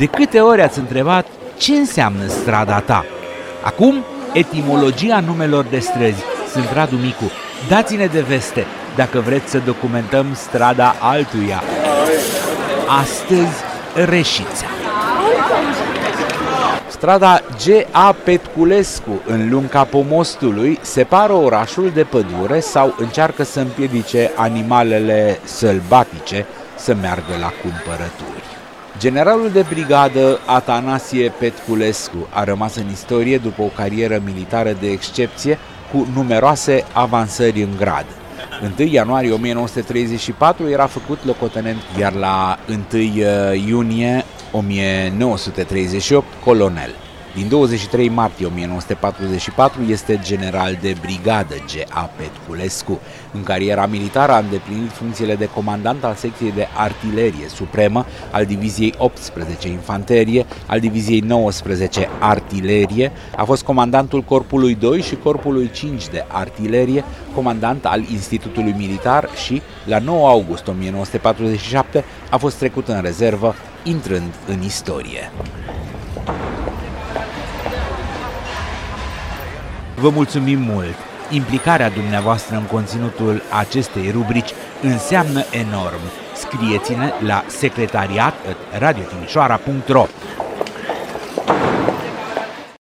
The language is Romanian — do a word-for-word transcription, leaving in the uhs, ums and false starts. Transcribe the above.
De câte ori ați întrebat ce înseamnă strada ta? Acum, etimologia numelor de străzi. Sunt Radu Micu. Dați-ne de veste dacă vreți să documentăm strada altuia. Astăzi, Reșița. Strada G A Petculescu în lunga Pomostului separă orașul de pădure sau încearcă să împiedice animalele sălbatice să meargă la cumpărături. Generalul de brigadă Atanasie Petculescu a rămas în istorie după o carieră militară de excepție cu numeroase avansări în grad. întâi ianuarie o mie nouă sute treizeci și patru era făcut locotenent, iar la întâi iunie o mie nouă sute treizeci și opt colonel. Din douăzeci și trei martie o mie nouă sute patruzeci și patru este general de brigadă G A Petculescu. În cariera militară a îndeplinit funcțiile de comandant al secției de artilerie supremă, al diviziei optsprezece infanterie, al diviziei nouăsprezece artilerie, a fost comandantul corpului doi și corpului cinci de artilerie, comandant al Institutului Militar și, la nouă august o mie nouă sute patruzeci și șapte, a fost trecut în rezervă, intrând în istorie. Vă mulțumim mult! Implicarea dumneavoastră în conținutul acestei rubrici înseamnă enorm. Scrieți-ne la secretariat at radio timișoara punct ro.